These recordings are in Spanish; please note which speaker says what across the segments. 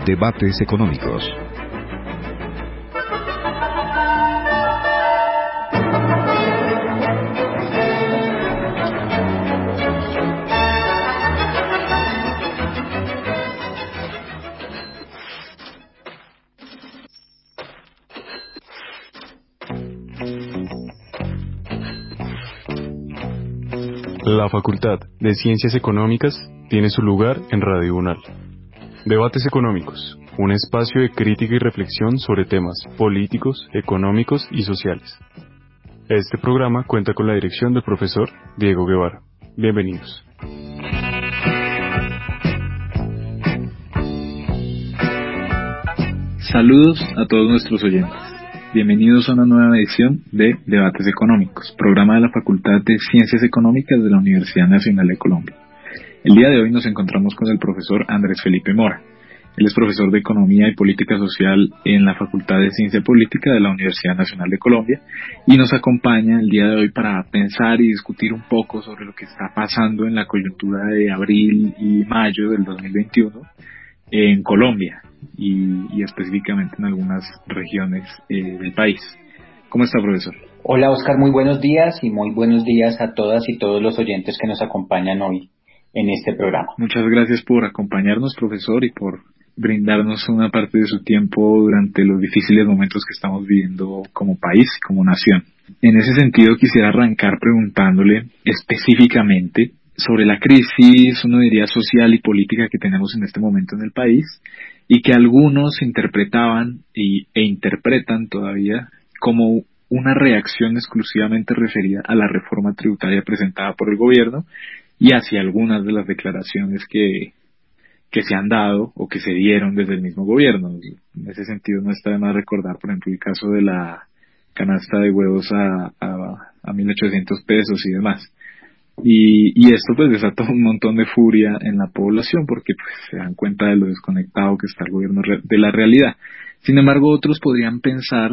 Speaker 1: Debates económicos.
Speaker 2: La Facultad de Ciencias Económicas tiene su lugar en Radio UNAL. Debates económicos, un espacio de crítica y reflexión sobre temas políticos, económicos y sociales. Este programa cuenta con la dirección del profesor Diego Guevara. Bienvenidos.
Speaker 3: Saludos a todos nuestros oyentes. Bienvenidos a una nueva edición de Debates Económicos, programa de la Facultad de Ciencias Económicas de la Universidad Nacional de Colombia. El día de hoy nos encontramos con el profesor Andrés Felipe Mora. Él es profesor de Economía y Política Social en la Facultad de Ciencia Política de la Universidad Nacional de Colombia y nos acompaña el día de hoy para pensar y discutir un poco sobre lo que está pasando en la coyuntura de abril y mayo del 2021 en Colombia y específicamente en algunas regiones del país. ¿Cómo está, profesor?
Speaker 4: Hola, Oscar, muy buenos días y muy buenos días a todas y todos los oyentes que nos acompañan hoy en este programa.
Speaker 3: Muchas gracias por acompañarnos, profesor, y por brindarnos una parte de su tiempo durante los difíciles momentos que estamos viviendo como país, como nación. En ese sentido, quisiera arrancar preguntándole específicamente sobre la crisis, uno diría, social y política que tenemos en este momento en el país y que algunos interpretaban e interpretan todavía como una reacción exclusivamente referida a la reforma tributaria presentada por el gobierno y hacia algunas de las declaraciones que se han dado o que se dieron desde el mismo gobierno. En ese sentido no está de más recordar, por ejemplo, el caso de la canasta de huevos a 1.800 pesos y demás. Y esto pues desata un montón de furia en la población porque pues se dan cuenta de lo desconectado que está el gobierno de la realidad. Sin embargo, otros podrían pensar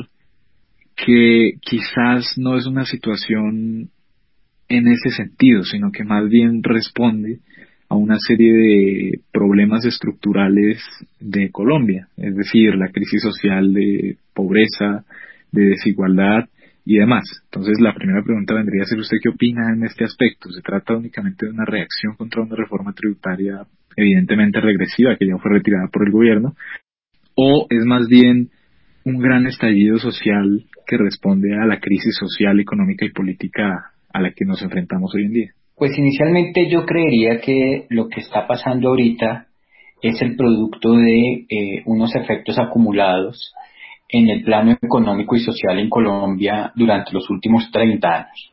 Speaker 3: que quizás no es una situación en ese sentido, sino que más bien responde a una serie de problemas estructurales de Colombia, es decir, la crisis social de pobreza, de desigualdad y demás. Entonces, la primera pregunta vendría a ser: ¿usted qué opina en este aspecto? ¿Se trata únicamente de una reacción contra una reforma tributaria evidentemente regresiva que ya fue retirada por el gobierno? ¿O es más bien un gran estallido social que responde a la crisis social, económica y política a la que nos enfrentamos hoy en día?
Speaker 4: Pues inicialmente yo creería que lo que está pasando ahorita es el producto de unos efectos acumulados en el plano económico y social en Colombia durante los últimos 30 años.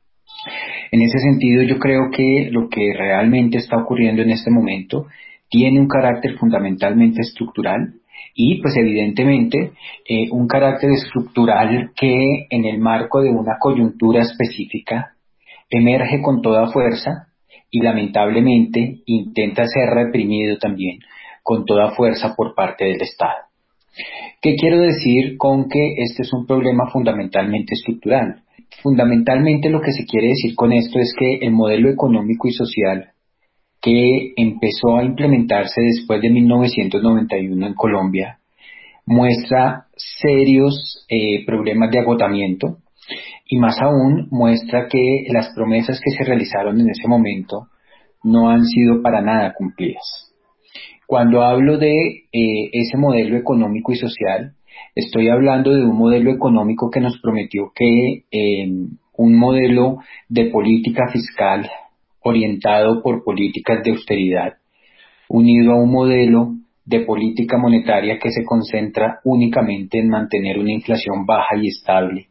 Speaker 4: En ese sentido, yo creo que lo que realmente está ocurriendo en este momento tiene un carácter fundamentalmente estructural y, pues evidentemente, un carácter estructural que en el marco de una coyuntura específica emerge con toda fuerza y lamentablemente intenta ser reprimido también con toda fuerza por parte del Estado. ¿Qué quiero decir con que este es un problema fundamentalmente estructural? Fundamentalmente lo que se quiere decir con esto es que el modelo económico y social que empezó a implementarse después de 1991 en Colombia muestra serios problemas de agotamiento y más aún muestra que las promesas que se realizaron en ese momento no han sido para nada cumplidas. Cuando hablo de ese modelo económico y social, estoy hablando de un modelo económico que nos prometió que un modelo de política fiscal orientado por políticas de austeridad, unido a un modelo de política monetaria que se concentra únicamente en mantener una inflación baja y estable,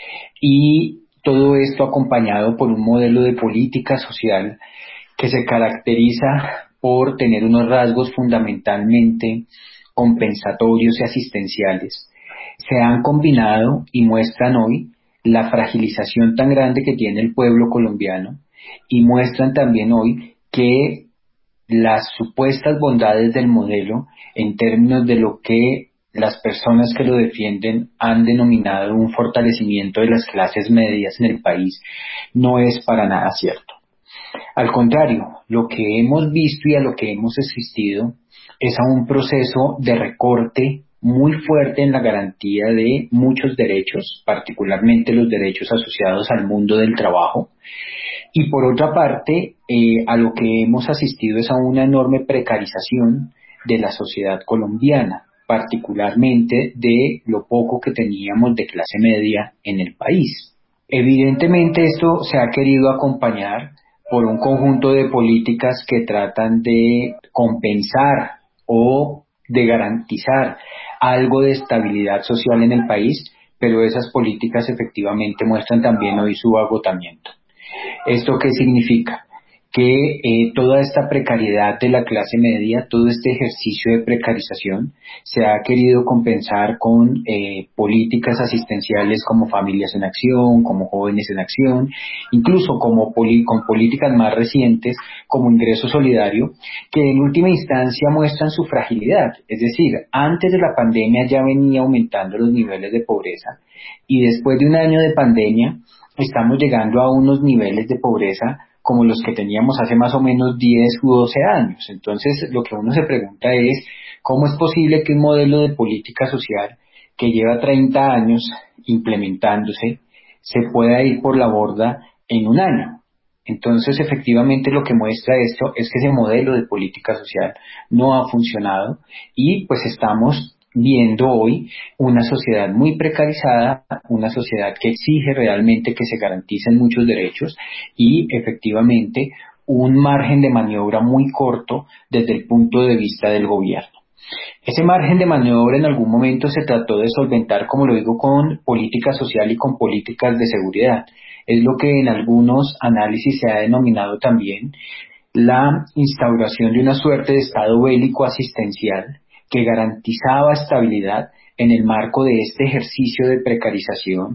Speaker 4: y todo esto acompañado por un modelo de política social que se caracteriza por tener unos rasgos fundamentalmente compensatorios y asistenciales, se han combinado y muestran hoy la fragilización tan grande que tiene el pueblo colombiano y muestran también hoy que las supuestas bondades del modelo en términos de lo que las personas que lo defienden han denominado un fortalecimiento de las clases medias en el país no es para nada cierto. Al contrario, lo que hemos visto y a lo que hemos asistido es a un proceso de recorte muy fuerte en la garantía de muchos derechos, particularmente los derechos asociados al mundo del trabajo. Y por otra parte, a lo que hemos asistido es a una enorme precarización de la sociedad colombiana, particularmente de lo poco que teníamos de clase media en el país. Evidentemente esto se ha querido acompañar por un conjunto de políticas que tratan de compensar o de garantizar algo de estabilidad social en el país, pero esas políticas efectivamente muestran también hoy su agotamiento. ¿Esto qué significa? Que toda esta precariedad de la clase media, todo este ejercicio de precarización se ha querido compensar con políticas asistenciales como Familias en Acción, como Jóvenes en Acción, incluso como con políticas más recientes como Ingreso Solidario, que en última instancia muestran su fragilidad. Es decir, antes de la pandemia ya venía aumentando los niveles de pobreza y después de un año de pandemia estamos llegando a unos niveles de pobreza como los que teníamos hace más o menos 10 u 12 años. Entonces, lo que uno se pregunta es, ¿cómo es posible que un modelo de política social que lleva 30 años implementándose se pueda ir por la borda en un año? Entonces, efectivamente, lo que muestra esto es que ese modelo de política social no ha funcionado y pues estamos viendo hoy una sociedad muy precarizada, una sociedad que exige realmente que se garanticen muchos derechos y efectivamente un margen de maniobra muy corto desde el punto de vista del gobierno. Ese margen de maniobra en algún momento se trató de solventar, como lo digo, con política social y con políticas de seguridad. Es lo que en algunos análisis se ha denominado también la instauración de una suerte de estado bélico asistencial que garantizaba estabilidad en el marco de este ejercicio de precarización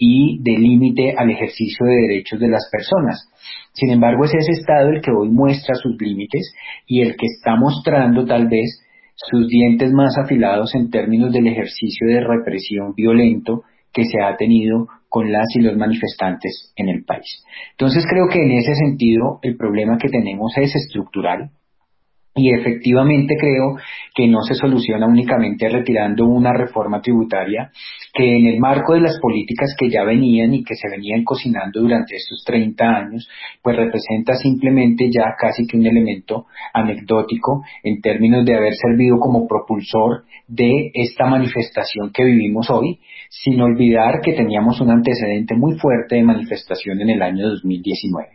Speaker 4: y de límite al ejercicio de derechos de las personas. Sin embargo, es ese Estado el que hoy muestra sus límites y el que está mostrando tal vez sus dientes más afilados en términos del ejercicio de represión violento que se ha tenido con las y los manifestantes en el país. Entonces creo que en ese sentido el problema que tenemos es estructural. Y efectivamente creo que no se soluciona únicamente retirando una reforma tributaria que en el marco de las políticas que ya venían y que se venían cocinando durante estos 30 años, pues representa simplemente ya casi que un elemento anecdótico en términos de haber servido como propulsor de esta manifestación que vivimos hoy, sin olvidar que teníamos un antecedente muy fuerte de manifestación en el año 2019.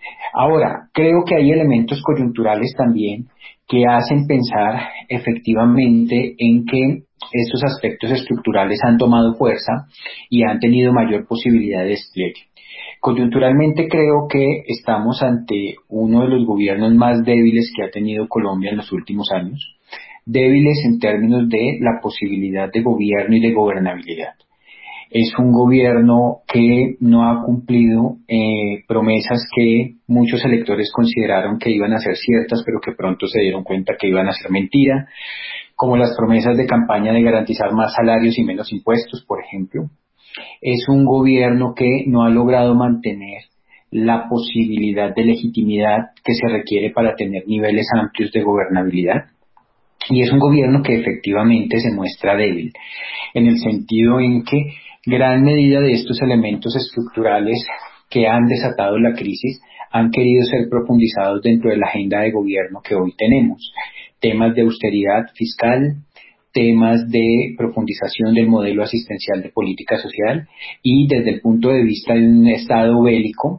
Speaker 4: Ahora, creo que hay elementos coyunturales también que hacen pensar efectivamente en que estos aspectos estructurales han tomado fuerza y han tenido mayor posibilidad de despliegue. Coyunturalmente creo que estamos ante uno de los gobiernos más débiles que ha tenido Colombia en los últimos años, débiles en términos de la posibilidad de gobierno y de gobernabilidad. Es un gobierno que no ha cumplido promesas que muchos electores consideraron que iban a ser ciertas, pero que pronto se dieron cuenta que iban a ser mentira, como las promesas de campaña de garantizar más salarios y menos impuestos, por ejemplo. Es un gobierno que no ha logrado mantener la posibilidad de legitimidad que se requiere para tener niveles amplios de gobernabilidad. Y es un gobierno que efectivamente se muestra débil, en el sentido en que gran medida de estos elementos estructurales que han desatado la crisis han querido ser profundizados dentro de la agenda de gobierno que hoy tenemos. Temas de austeridad fiscal, temas de profundización del modelo asistencial de política social y desde el punto de vista de un Estado bélico,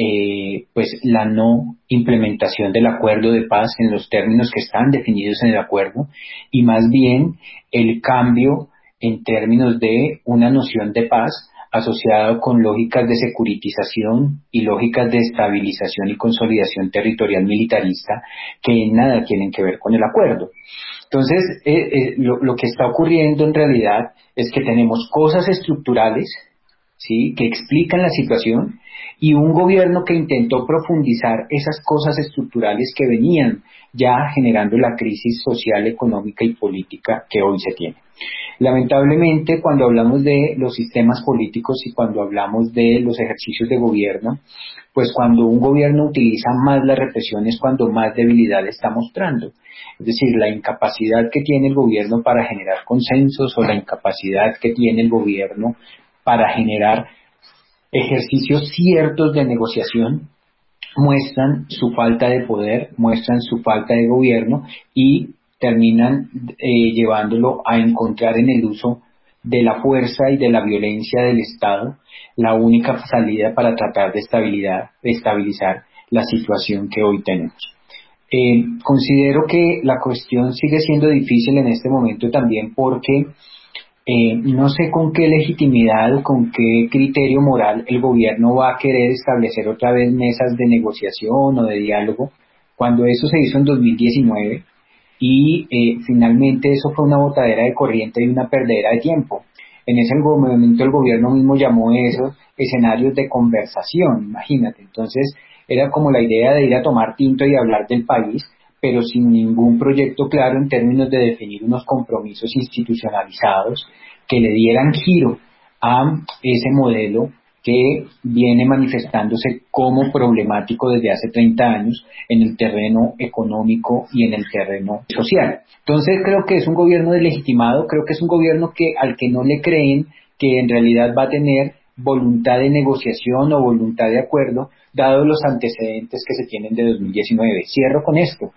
Speaker 4: pues la no implementación del acuerdo de paz en los términos que están definidos en el acuerdo y más bien el cambio en términos de una noción de paz asociado con lógicas de securitización y lógicas de estabilización y consolidación territorial militarista que en nada tienen que ver con el acuerdo. Entonces, lo que está ocurriendo en realidad es que tenemos cosas estructurales ¿sí?, que explican la situación, y un gobierno que intentó profundizar esas cosas estructurales que venían ya generando la crisis social, económica y política que hoy se tiene. Lamentablemente, cuando hablamos de los sistemas políticos y cuando hablamos de los ejercicios de gobierno, pues cuando un gobierno utiliza más la represión es cuando más debilidad está mostrando. Es decir, la incapacidad que tiene el gobierno para generar consensos, o la incapacidad que tiene el gobierno para generar ejercicios ciertos de negociación, muestran su falta de poder, muestran su falta de gobierno, y terminan llevándolo a encontrar en el uso de la fuerza y de la violencia del Estado la única salida para tratar de estabilizar la situación que hoy tenemos. Considero que la cuestión sigue siendo difícil en este momento también porque no sé con qué legitimidad o con qué criterio moral el gobierno va a querer establecer otra vez mesas de negociación o de diálogo, cuando eso se hizo en 2019 y finalmente eso fue una botadera de corriente y una perdedera de tiempo. En ese momento el gobierno mismo llamó esos escenarios de conversación, imagínate. Entonces era como la idea de ir a tomar tinto y hablar del país, pero sin ningún proyecto claro en términos de definir unos compromisos institucionalizados que le dieran giro a ese modelo que viene manifestándose como problemático desde hace 30 años en el terreno económico y en el terreno social. Entonces creo que es un gobierno deslegitimado, creo que es un gobierno al que no le creen que en realidad va a tener voluntad de negociación o voluntad de acuerdo, dado los antecedentes que se tienen de 2019. Cierro con esto.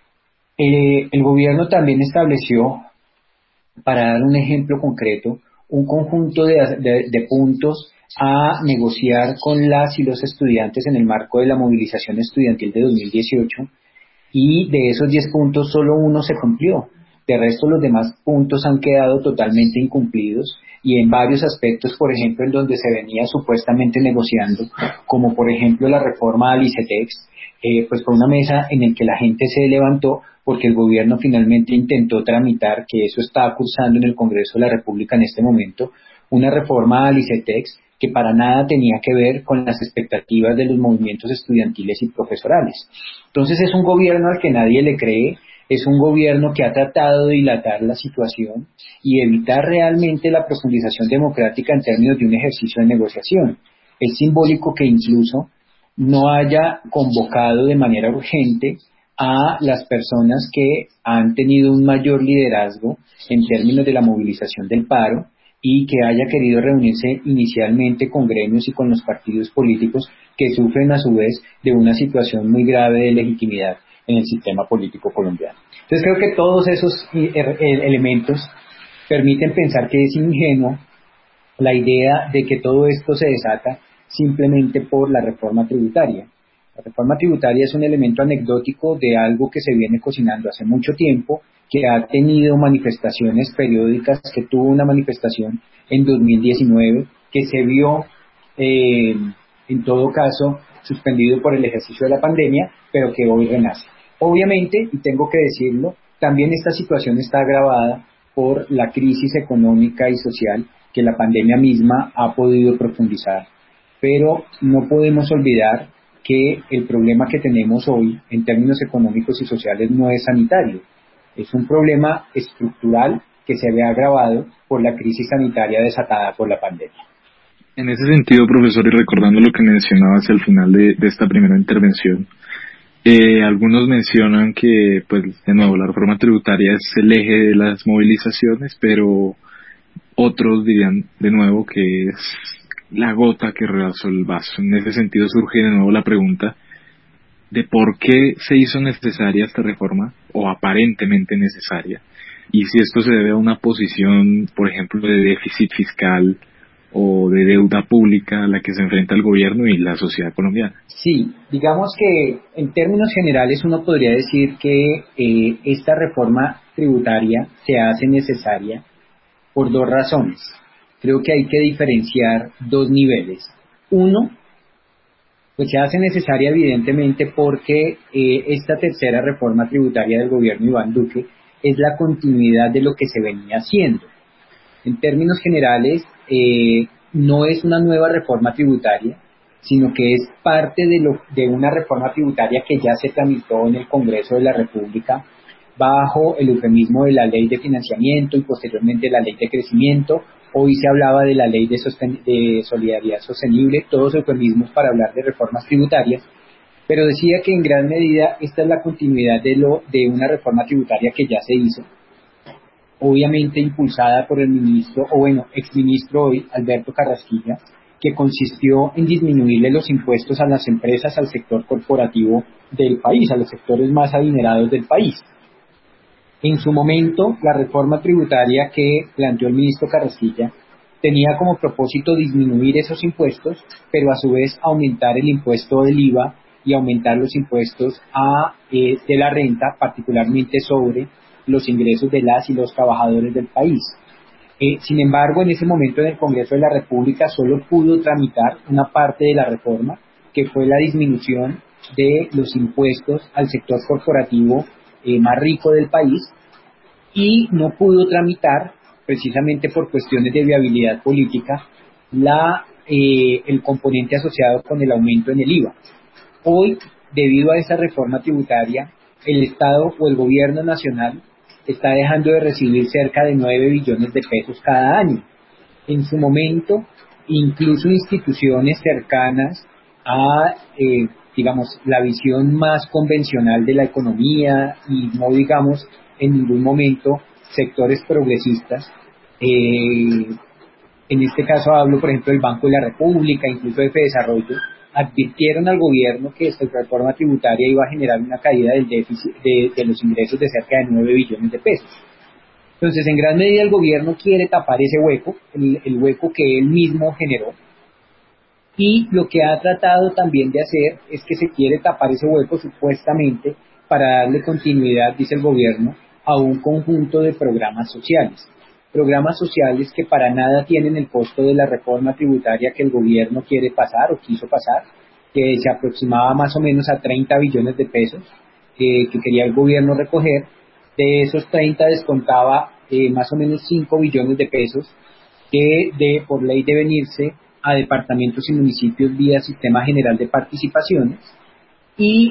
Speaker 4: El gobierno también estableció, para dar un ejemplo concreto, un conjunto de puntos a negociar con las y los estudiantes en el marco de la movilización estudiantil de 2018, y de esos 10 puntos solo uno se cumplió. De resto, los demás puntos han quedado totalmente incumplidos, y en varios aspectos, por ejemplo, en donde se venía supuestamente negociando, como por ejemplo la reforma al ICETEX, pues fue una mesa en la que la gente se levantó porque el gobierno finalmente intentó tramitar, que eso está cursando en el Congreso de la República en este momento, una reforma al ICETEX que para nada tenía que ver con las expectativas de los movimientos estudiantiles y profesorales. Entonces es un gobierno al que nadie le cree, es un gobierno que ha tratado de dilatar la situación y evitar realmente la profundización democrática en términos de un ejercicio de negociación. Es simbólico que incluso no haya convocado de manera urgente a las personas que han tenido un mayor liderazgo en términos de la movilización del paro, y que haya querido reunirse inicialmente con gremios y con los partidos políticos que sufren a su vez de una situación muy grave de legitimidad en el sistema político colombiano. Entonces creo que todos esos elementos permiten pensar que es ingenuo la idea de que todo esto se desata simplemente por la reforma tributaria. La reforma tributaria es un elemento anecdótico de algo que se viene cocinando hace mucho tiempo, que ha tenido manifestaciones periódicas, que tuvo una manifestación en 2019, que se vio, en todo caso, suspendido por el ejercicio de la pandemia, pero que hoy renace. Obviamente, y tengo que decirlo, también esta situación está agravada por la crisis económica y social que la pandemia misma ha podido profundizar. Pero no podemos olvidar que el problema que tenemos hoy en términos económicos y sociales no es sanitario, es un problema estructural que se ve agravado por la crisis sanitaria desatada por la pandemia.
Speaker 3: En ese sentido, profesor, y recordando lo que mencionabas al final de esta primera intervención, algunos mencionan que, pues, de nuevo, la reforma tributaria es el eje de las movilizaciones, pero otros dirían de nuevo que es la gota que rebasó el vaso. En ese sentido surge de nuevo la pregunta de por qué se hizo necesaria esta reforma, o aparentemente necesaria, y si esto se debe a una posición, por ejemplo, de déficit fiscal o de deuda pública a la que se enfrenta el gobierno y la sociedad colombiana.
Speaker 4: Sí, digamos que en términos generales uno podría decir que esta reforma tributaria se hace necesaria por dos razones. Creo que hay que diferenciar dos niveles. Uno, pues se hace necesaria evidentemente porque esta tercera reforma tributaria del gobierno Iván Duque es la continuidad de lo que se venía haciendo. En términos generales, no es una nueva reforma tributaria, sino que es parte de una reforma tributaria que ya se tramitó en el Congreso de la República bajo el eufemismo de la Ley de Financiamiento y posteriormente la Ley de Crecimiento. Hoy se hablaba de la Ley de Solidaridad Sostenible, todos eufemismos para hablar de reformas tributarias, pero decía que en gran medida esta es la continuidad de una reforma tributaria que ya se hizo, obviamente impulsada por el ministro, exministro hoy, Alberto Carrasquilla, que consistió en disminuirle los impuestos a las empresas, al sector corporativo del país, a los sectores más adinerados del país. En su momento, la reforma tributaria que planteó el ministro Carrasquilla tenía como propósito disminuir esos impuestos, pero a su vez aumentar el impuesto del IVA y aumentar los impuestos de la renta, particularmente sobre los ingresos de las y los trabajadores del país. Sin embargo, en ese momento en el Congreso de la República solo pudo tramitar una parte de la reforma, que fue la disminución de los impuestos al sector corporativo más rico del país, y no pudo tramitar, precisamente por cuestiones de viabilidad política, el componente asociado con el aumento en el IVA. Hoy, debido a esa reforma tributaria, el Estado o el Gobierno Nacional está dejando de recibir cerca de 9 billones de pesos cada año. En su momento, incluso instituciones cercanas a, la visión más convencional de la economía y no digamos en ningún momento sectores progresistas, en este caso hablo por ejemplo del Banco de la República, incluso de Desarrollo, advirtieron al gobierno que esta reforma tributaria iba a generar una caída del déficit de los ingresos de cerca de 9 billones de pesos. Entonces, en gran medida el gobierno quiere tapar ese hueco, el hueco que él mismo generó, y lo que ha tratado también de hacer es que se quiere tapar ese hueco supuestamente para darle continuidad, dice el gobierno, a un conjunto de programas sociales que para nada tienen el costo de la reforma tributaria que el gobierno quiere pasar o quiso pasar, que se aproximaba más o menos a 30 billones de pesos que quería el gobierno recoger. De esos 30 descontaba más o menos 5 billones de pesos que por ley deben irse a departamentos y municipios vía Sistema General de Participaciones, y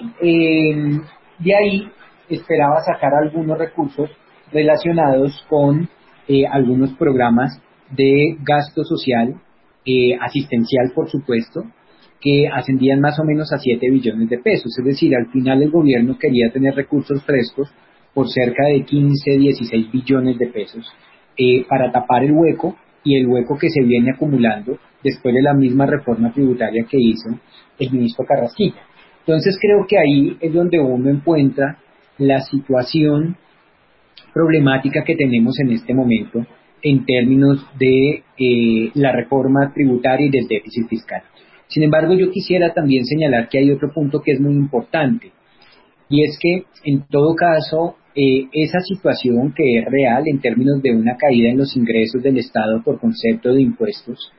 Speaker 4: de ahí esperaba sacar algunos recursos relacionados con algunos programas de gasto social, asistencial por supuesto, que ascendían más o menos a 7 billones de pesos. Es decir, al final el gobierno quería tener recursos frescos por cerca de 15, 16 billones de pesos para tapar el hueco, y el hueco que se viene acumulando después de la misma reforma tributaria que hizo el ministro Carrasquilla. Entonces creo que ahí es donde uno encuentra la situación problemática que tenemos en este momento en términos de la reforma tributaria y del déficit fiscal. Sin embargo, yo quisiera también señalar que hay otro punto que es muy importante, y es que en todo caso esa situación que es real en términos de una caída en los ingresos del Estado por concepto de impuestos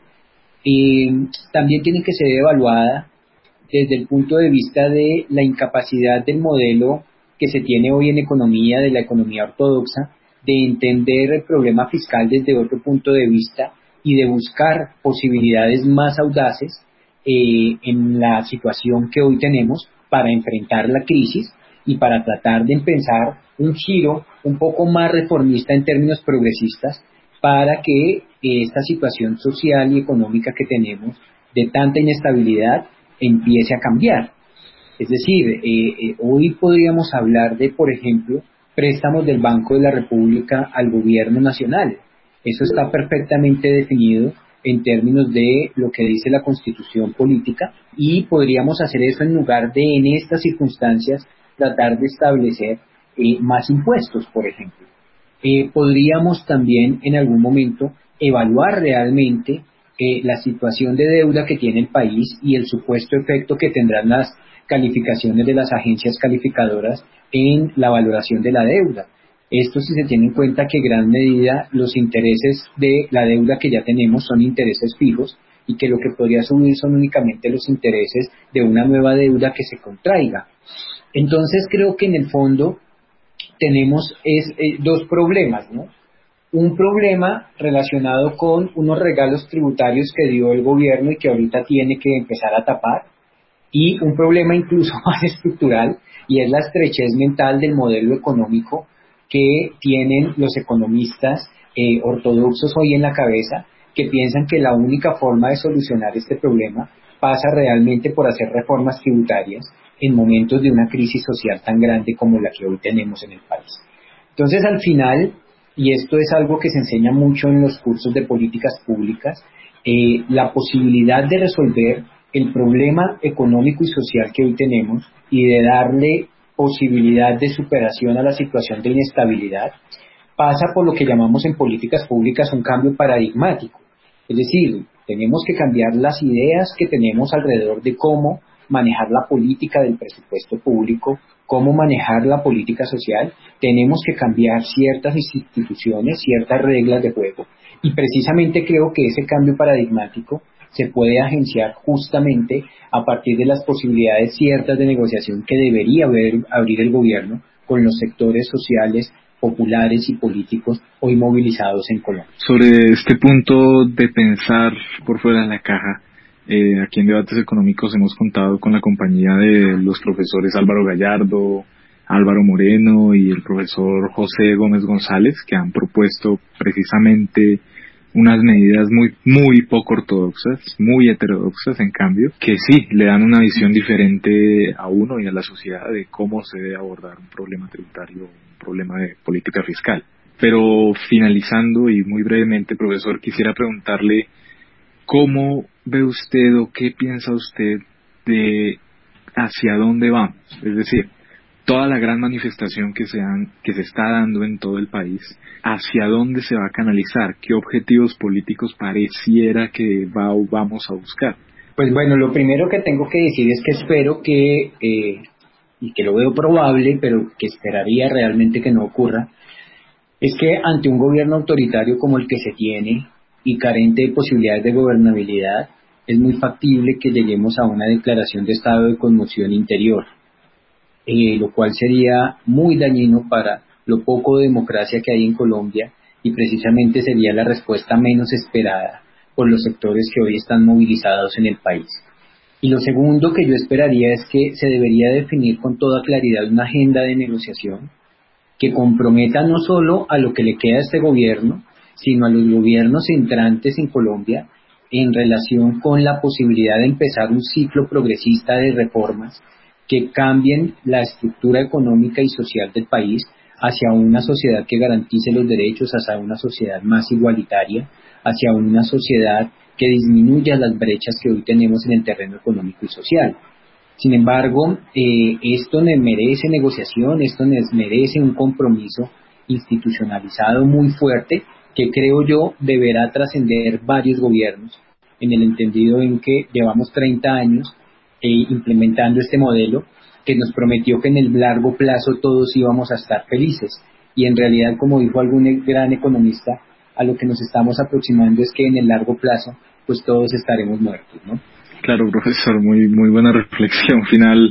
Speaker 4: también tiene que ser evaluada desde el punto de vista de la incapacidad del modelo que se tiene hoy en economía, de la economía ortodoxa, de entender el problema fiscal desde otro punto de vista y de buscar posibilidades más audaces en la situación que hoy tenemos para enfrentar la crisis y para tratar de pensar un giro un poco más reformista en términos progresistas para que esta situación social y económica que tenemos de tanta inestabilidad empiece a cambiar. Es decir, hoy podríamos hablar de, por ejemplo, préstamos del Banco de la República al gobierno nacional. Eso está perfectamente definido en términos de lo que dice la Constitución política, y podríamos hacer eso en lugar de, en estas circunstancias, tratar de establecer más impuestos, por ejemplo. Podríamos también en algún momento evaluar realmente la situación de deuda que tiene el país y el supuesto efecto que tendrán las calificaciones de las agencias calificadoras en la valoración de la deuda. Esto si se tiene en cuenta que en gran medida los intereses de la deuda que ya tenemos son intereses fijos, y que lo que podría subir son únicamente los intereses de una nueva deuda que se contraiga. Entonces creo que en el fondo tenemos dos problemas, ¿no? un problema relacionado con unos regalos tributarios que dio el gobierno y que ahorita tiene que empezar a tapar, y un problema incluso más estructural, y es la estrechez mental del modelo económico que tienen los economistas ortodoxos hoy en la cabeza, que piensan que la única forma de solucionar este problema pasa realmente por hacer reformas tributarias en momentos de una crisis social tan grande como la que hoy tenemos en el país. Entonces, al final, y esto es algo que se enseña mucho en los cursos de políticas públicas, la posibilidad de resolver el problema económico y social que hoy tenemos y de darle posibilidad de superación a la situación de inestabilidad pasa por lo que llamamos en políticas públicas un cambio paradigmático. Es decir, tenemos que cambiar las ideas que tenemos alrededor de cómo manejar la política del presupuesto público, cómo manejar la política social. Tenemos que cambiar ciertas instituciones, ciertas reglas de juego. Y precisamente creo que ese cambio paradigmático se puede agenciar justamente a partir de las posibilidades ciertas de negociación que debería abrir el gobierno con los sectores sociales, populares y políticos hoy movilizados en Colombia.
Speaker 3: Sobre este punto de pensar por fuera de la caja, aquí en Debates Económicos hemos contado con la compañía de los profesores Álvaro Gallardo, Álvaro Moreno y el profesor José Gómez González, que han propuesto precisamente unas medidas muy poco ortodoxas, muy heterodoxas en cambio, que sí le dan una visión diferente a uno y a la sociedad de cómo se debe abordar un problema tributario, un problema de política fiscal. Pero finalizando y muy brevemente, profesor, quisiera preguntarle cómo ve usted o qué piensa usted de hacia dónde vamos, es decir, toda la gran manifestación que se está dando en todo el país, ¿hacia dónde se va a canalizar? ¿Qué objetivos políticos pareciera que vamos a buscar?
Speaker 4: Pues bueno, lo primero que tengo que decir es que espero que, y que lo veo probable, pero que esperaría realmente que no ocurra, es que ante un gobierno autoritario como el que se tiene y carente de posibilidades de gobernabilidad, es muy factible que lleguemos a una declaración de estado de conmoción interior. Lo cual sería muy dañino para lo poco de democracia que hay en Colombia y precisamente sería la respuesta menos esperada por los sectores que hoy están movilizados en el país. Y lo segundo que yo esperaría es que se debería definir con toda claridad una agenda de negociación que comprometa no solo a lo que le queda a este gobierno, sino a los gobiernos entrantes en Colombia en relación con la posibilidad de empezar un ciclo progresista de reformas que cambien la estructura económica y social del país hacia una sociedad que garantice los derechos, hacia una sociedad más igualitaria, hacia una sociedad que disminuya las brechas que hoy tenemos en el terreno económico y social. Sin embargo, esto merece negociación, esto merece un compromiso institucionalizado muy fuerte que creo yo deberá trascender varios gobiernos, en el entendido en que llevamos 30 años implementando este modelo que nos prometió que en el largo plazo todos íbamos a estar felices y en realidad, como dijo algún gran economista, a lo que nos estamos aproximando es que en el largo plazo pues todos estaremos muertos, ¿no?
Speaker 3: Claro, profesor, muy buena reflexión final,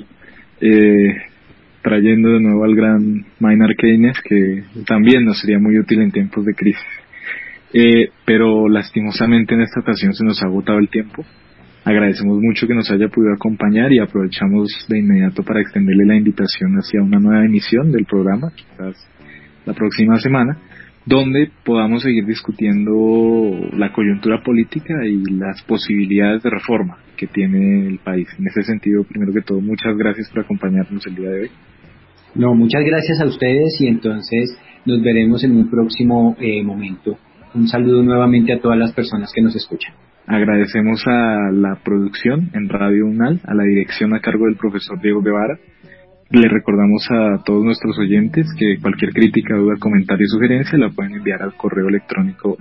Speaker 3: trayendo de nuevo al gran Maynard Keynes, que también nos sería muy útil en tiempos de crisis. Pero lastimosamente en esta ocasión se nos ha agotado el tiempo. Agradecemos mucho que nos haya podido acompañar y aprovechamos de inmediato para extenderle la invitación hacia una nueva emisión del programa, quizás la próxima semana, donde podamos seguir discutiendo la coyuntura política y las posibilidades de reforma que tiene el país. En ese sentido, primero que todo, muchas gracias por acompañarnos el día de hoy.
Speaker 4: No, muchas gracias a ustedes y entonces nos veremos en un próximo momento. Un saludo nuevamente a todas las personas que nos escuchan.
Speaker 3: Agradecemos a la producción en Radio UNAL, a la dirección a cargo del profesor Diego Guevara. Le recordamos a todos nuestros oyentes que cualquier crítica, duda, comentario o sugerencia la pueden enviar al correo electrónico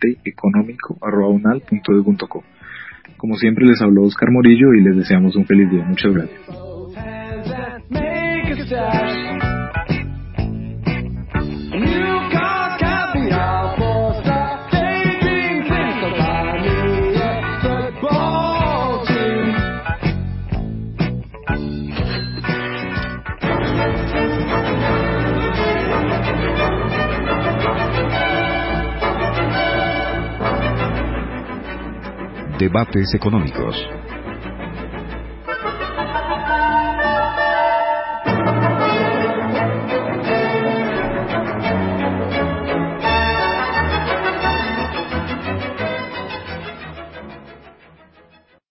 Speaker 3: debateeconómico@unal.edu.co. Como siempre les habló Oscar Morillo y les deseamos un feliz día. Muchas gracias.
Speaker 1: Debates Económicos.